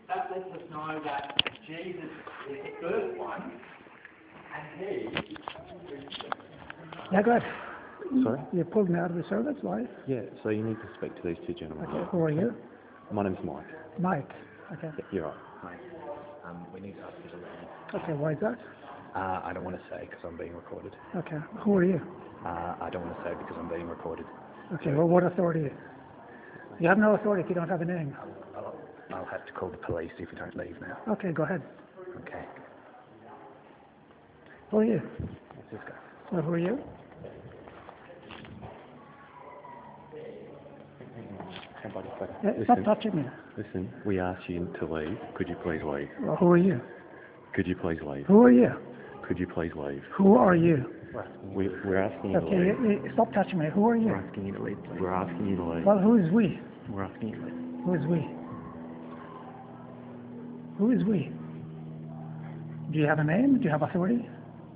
that lets us know that Jesus is the first one, and he... Yeah, go ahead. Sorry? You pulled me out of the service, why? Yeah, so you need to speak to these two gentlemen. Okay, who are you? My name's Mike. Mike. Okay. Yeah, you're right. Mate, we need to ask you to leave. Okay, why is that? I don't want to say because I'm being recorded. Okay, who are you? I don't want to say because I'm being recorded. Okay, well, what authority? You have no authority if you don't have a name. I'll have to call the police if you don't leave now. Okay, go ahead. Okay, Who are you? let's just go. Well, who are you? Hey, buddy, buddy. Yeah, stop touching me. Listen, we asked you to leave. Could you please leave? Well, who are you? Could you please leave? Who are you? Could you please leave? Who are you? We're asking you to Okay, leave. stop touching me. Who are you? We're asking you to leave, please. We're asking you to leave. Well, who is we? We're asking you to leave. Who is we? Who is we? Do you have a name? Do you have authority?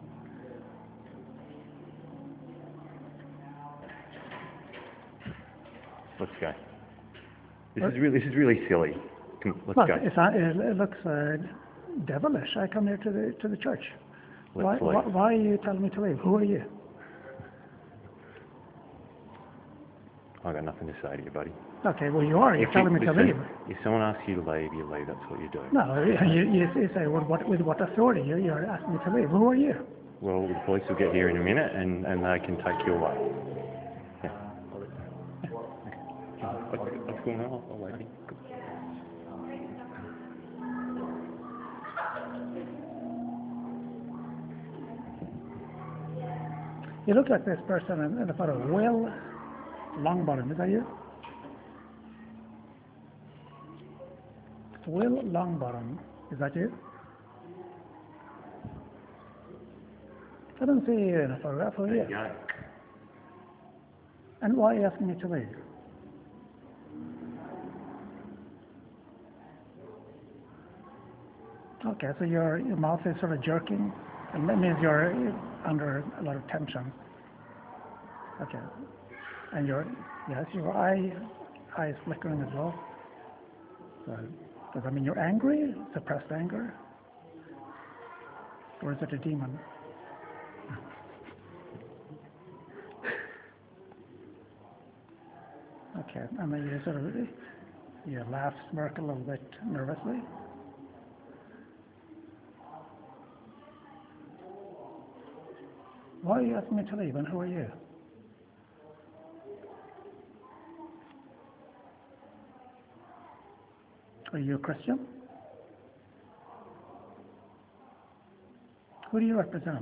Let's go. This is really silly. Let's Well, go. it looks devilish. I come here to the church. Let's leave. Why are you telling me to leave? Who are you? I've got nothing to say to you, buddy. Okay, well, you are. You're telling me to listen, leave. If someone asks you to leave, you leave. That's what you do. No, you say, well, with what authority? You're asking me to leave. Who are you? Well, the police will get here in a minute, and they can take you away. Yeah. What's going on? I'll wait. You look like this person in the photo. Will Longbottom, is that you? Will Longbottom, is that you? I don't see you in a photograph. Who are you? Go. And why are you asking me to leave? Okay, so your mouth is sort of jerking, and that means you're under a lot of tension. Okay, and your eye is flickering as well. So, does that mean you're angry? Suppressed anger? Or is it a demon? Okay, and then you sort of you laugh, smirk a little bit nervously. Why are you asking me to leave, and who are you? Are you a Christian? Who do you represent?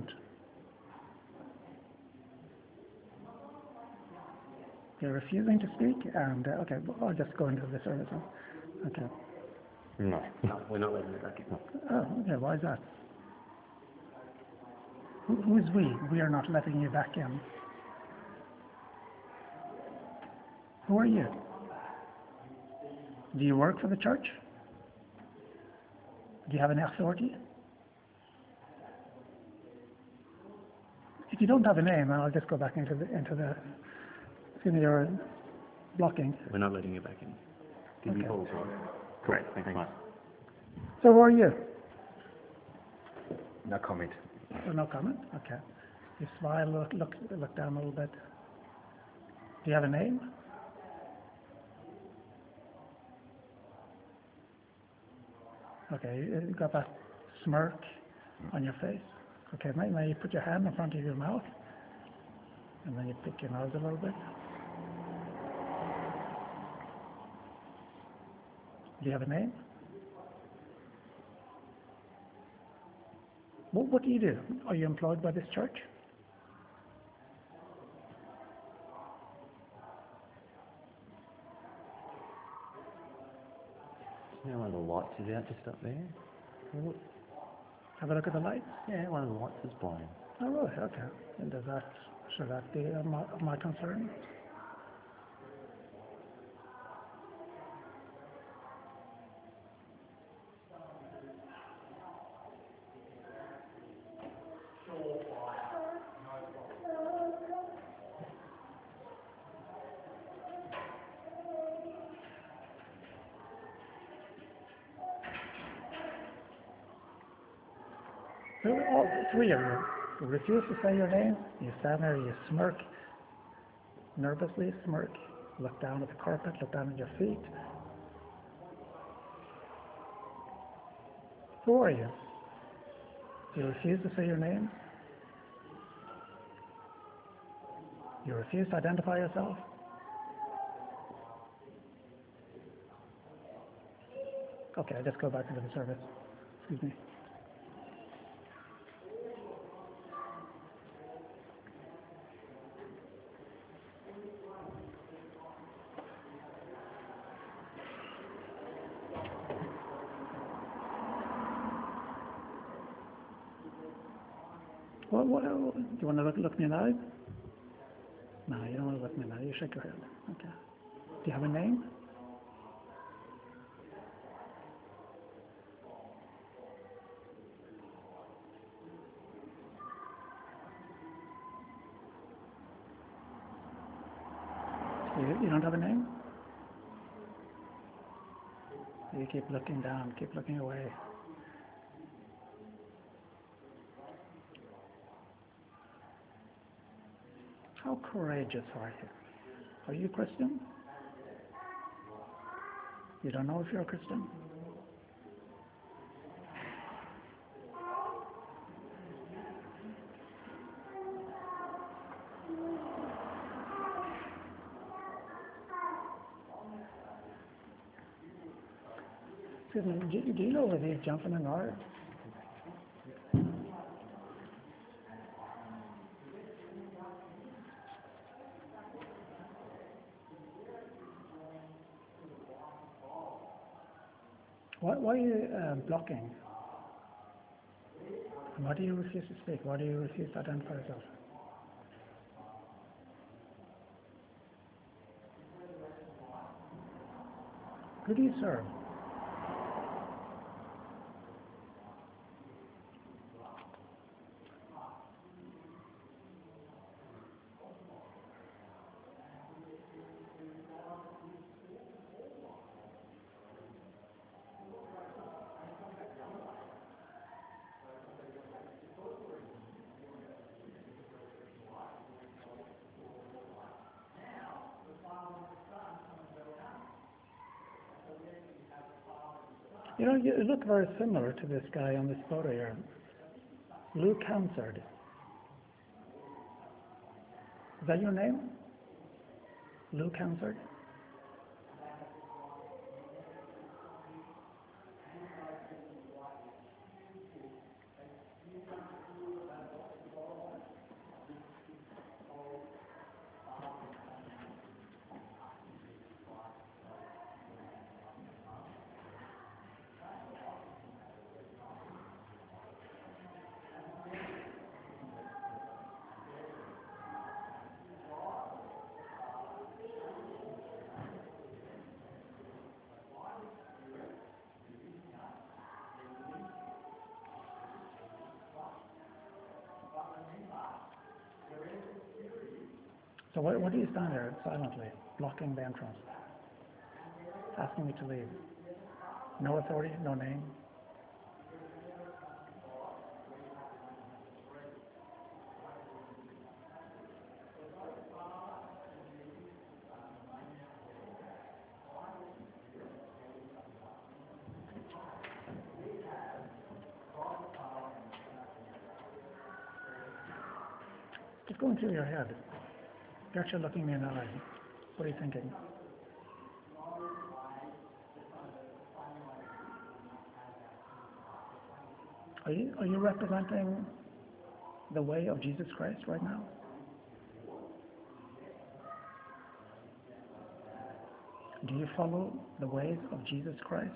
You're refusing to speak, and okay, I'll just go into the service. Okay. No. No, we're not letting you back in. Oh, okay. Why is that? Who is we? We are not letting you back in. Who are you? Do you work for the church? Do you have any authority? If you don't have a name, I'll just go back into the you're blocking. We're not letting you back in. Give me Okay. calls, right? Great. Thanks, mate. So who are you? No comment. Oh, no comment? Okay. You smile, look down a little bit. Do you have a name? Okay, you got that smirk on your face. Okay, may you put your hand in front of your mouth, and then you pick your nose a little bit. Do you have a name? What do you do? Are you employed by this church? You know, one of the lights is out just up there. Have a look at the lights. Yeah, one of the lights is blown. Oh, really? Okay. And should that be of my concern? All three of you. You refuse to say your name. You stand there, you smirk, nervously smirk. Look down at the carpet, look down at your feet. Who are you? You refuse to say your name. You refuse to identify yourself. Okay, let's go back into the service. Excuse me. What, do you want to look me in the eyes? No, you don't want to look me in the eyes. You shake your head. Okay. Do you have a name? You don't have a name? You keep looking down, keep looking away. How courageous are you? Are you Christian? You don't know if you're a Christian? Excuse me, do you know where these gentlemen are? Why are you blocking? And why do you refuse to speak? Why do you refuse to identify yourself? Who do you serve? You know, you look very similar to this guy on this photo here. Luke Hansard. Is that your name? Luke Hansard? So what do you stand there silently, blocking the entrance, asking me to leave? No authority, no name. Just going through your head. You're actually looking me in the eye. What are you thinking? Are you representing the way of Jesus Christ right now? Do you follow the ways of Jesus Christ?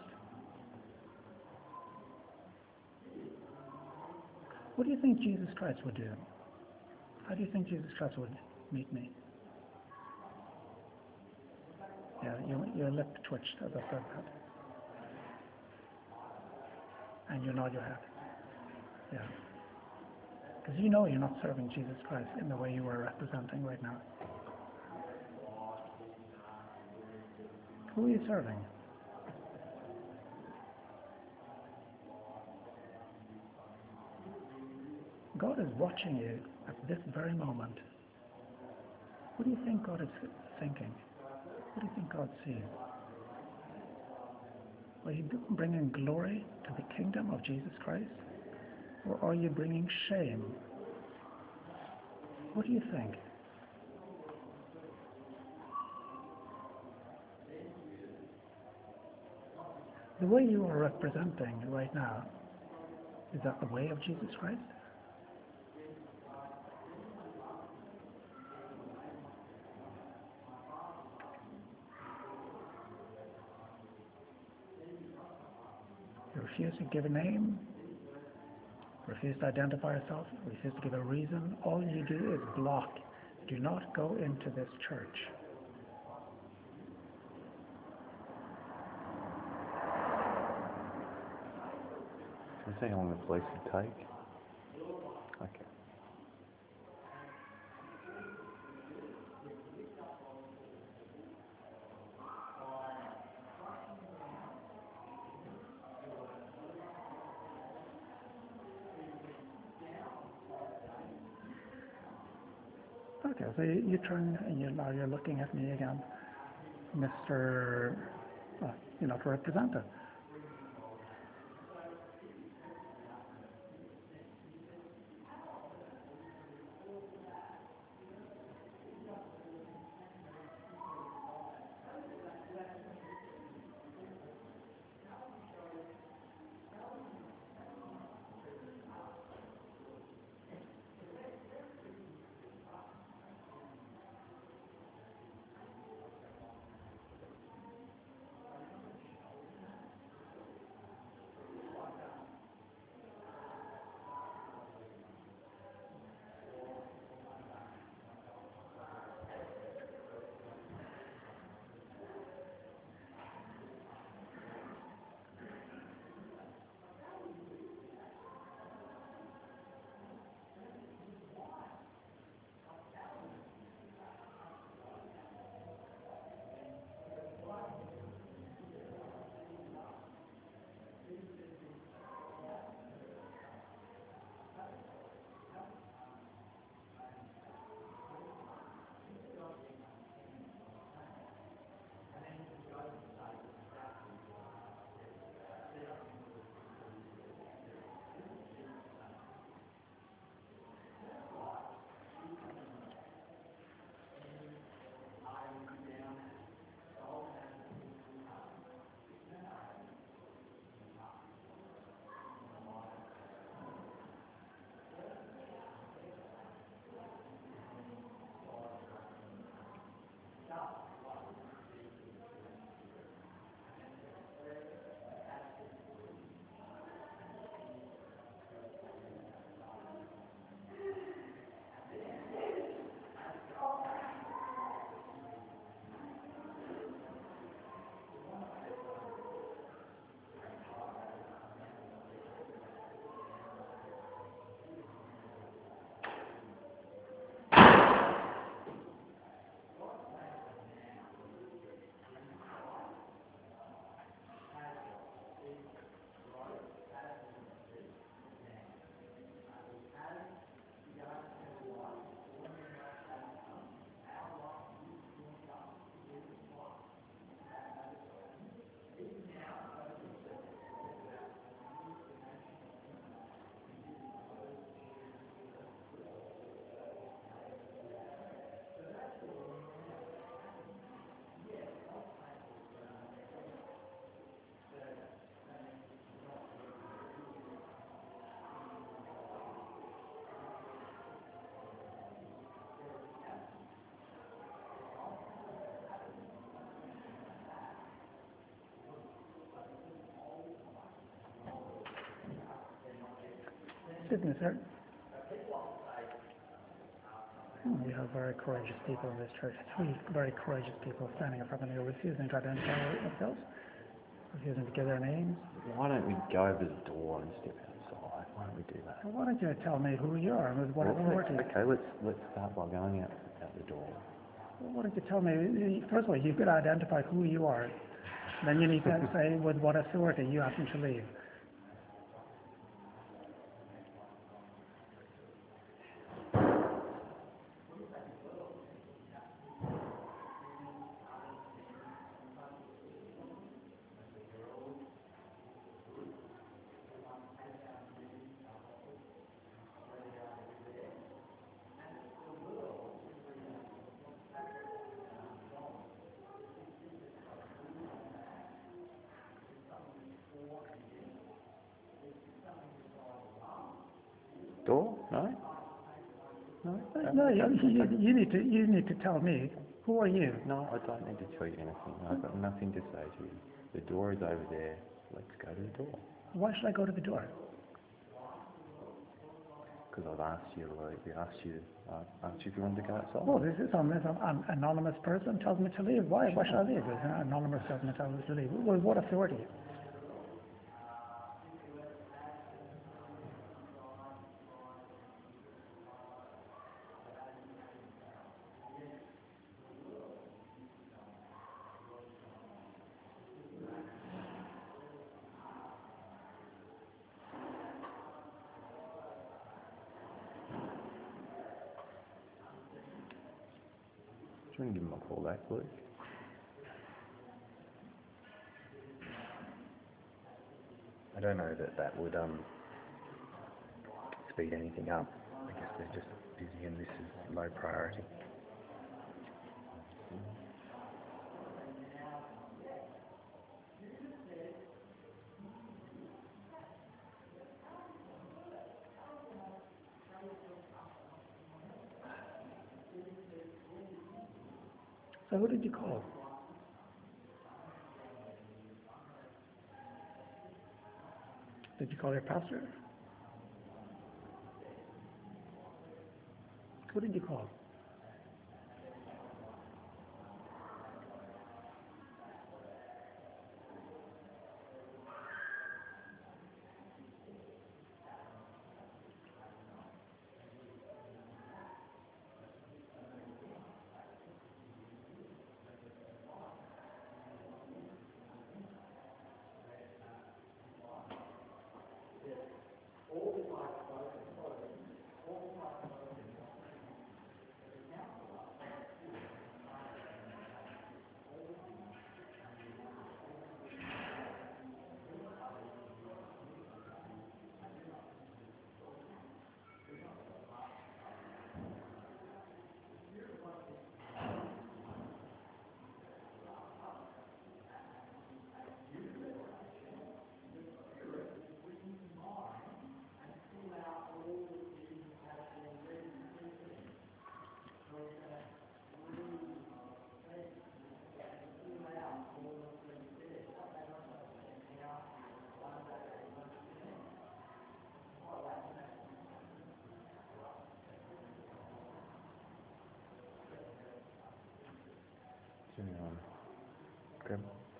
What do you think Jesus Christ would do? How do you think Jesus Christ would meet me? Yeah, your lip twitched as I said that. And you nod your head. Yeah. Because you know you're not serving Jesus Christ in the way you are representing right now. Who are you serving? God is watching you at this very moment. What do you think God is thinking? What do you think God sees? Are you bringing glory to the kingdom of Jesus Christ? Or are you bringing shame? What do you think? The way you are representing right now, is that the way of Jesus Christ? You refuse to give a name, refuse to identify yourself, refuse to give a reason. All you do is block. Do not go into this church. Can you say how long the police would take? Okay. Okay, so you turn and now you're looking at me again, Mr. You're not a representative. Excuse me, sir. We have very courageous people in this church. Three very courageous people standing in front of me refusing to identify themselves, refusing to give their names. Why don't we go over the door and step outside? Why don't we do that? Well, why don't you tell me who you are and with what authority? Okay, let's start by going out the door. Well, why don't you tell me, first of all, you've got to identify who you are. Then you need to say with what authority you happen to leave. Door? No? No? No, you need to tell me, who are you? No, I don't need to tell you anything. I've got nothing to say to you. The door is over there. Let's go to the door. Why should I go to the door? Because I've asked you to leave. Asked you if you wanted to go outside. Oh, this is some anonymous person tells me to leave. Why should I leave? An anonymous person tells me to leave. With what authority? Do you want to give him a call back, please? I don't know that would speed anything up. I guess they're just busy and this is low priority. So who did you call? Did you call your pastor? Who did you call? Grab.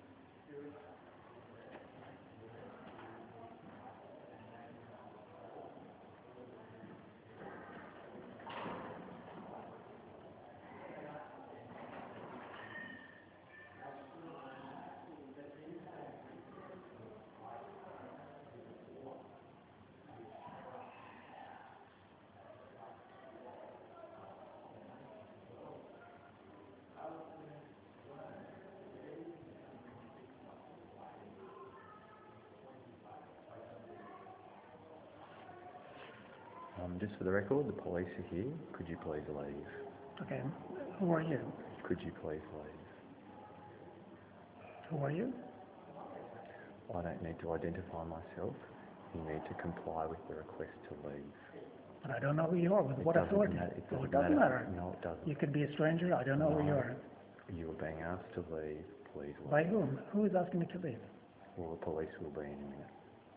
Just for the record, the police are here. Could you please leave? Okay. Who are you? Could you please leave? Who are you? I don't need to identify myself. You need to comply with the request to leave. But I don't know who you are. With what authority? It So it doesn't doesn't matter. No, it doesn't. You could be a stranger. I don't know who you are. You are being asked to leave. Please leave. By whom? Who is asking me to leave? Well, the police will be in a minute.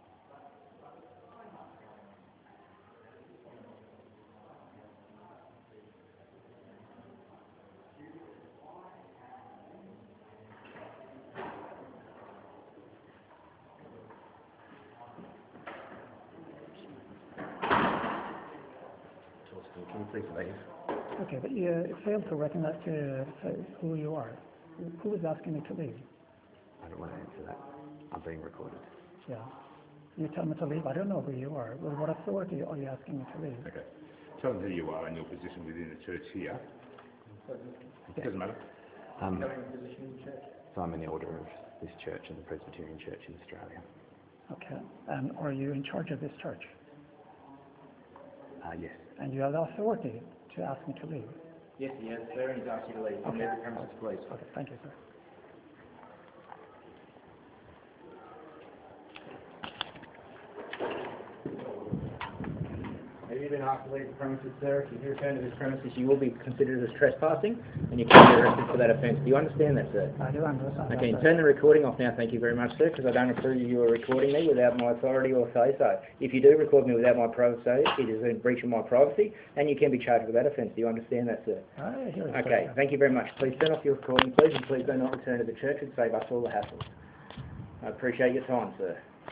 Can you please leave? Okay, but you failed to recognize who you are. Who is asking me to leave? I don't want to answer that. I'm being recorded. Yeah. You tell me to leave. I don't know who you are. With what authority are you asking me to leave? Okay. Tell them who you are and your position within the church here. It doesn't matter. So I'm in the order of this church and the Presbyterian Church in Australia. Okay. And are you in charge of this church? Yes. And you have the authority to ask me to leave? Yes, he has, sir, and he's asked you to leave. Okay. Leave the premises, please. Okay, thank you, sir. Maybe you've been asked to leave the premises, sir, if you do return to this premises, you will be considered as trespassing, and you can be arrested for that offence. Do you understand that, sir? I do understand. Okay, that, turn the recording off now, thank you very much, sir, because I don't approve you are recording me without my authority or say-so. If you do record me without my privacy, it is in breach of my privacy, and you can be charged with that offence. Do you understand that, sir? I hear it, Okay, sir. thank you very much. Please turn off your recording, please, and please do not return to the church and save us all the hassle. I appreciate your time, sir.